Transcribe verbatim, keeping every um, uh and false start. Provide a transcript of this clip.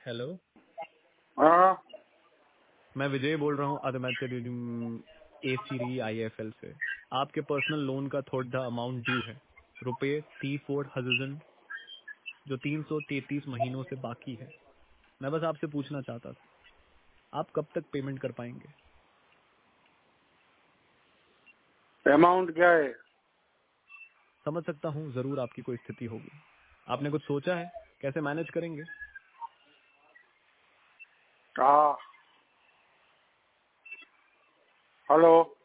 Hello, हाँ मैं विजय बोल रहा हूँ आदित्य ए सीरी आई एफ एल से। आपके पर्सनल लोन का थोड़ा अमाउंट ड्यू है, रुपये तीस फोर हजार जो तीन सौ तैतीस महीनों से बाकी है। मैं बस आपसे पूछना चाहता था, आप कब तक पेमेंट कर पाएंगे? अमाउंट क्या है? समझ सकता हूँ, जरूर आपकी कोई स्थिति होगी। आपने कुछ सोचा है कैसे मैनेज करेंगे? हाँ हेलो।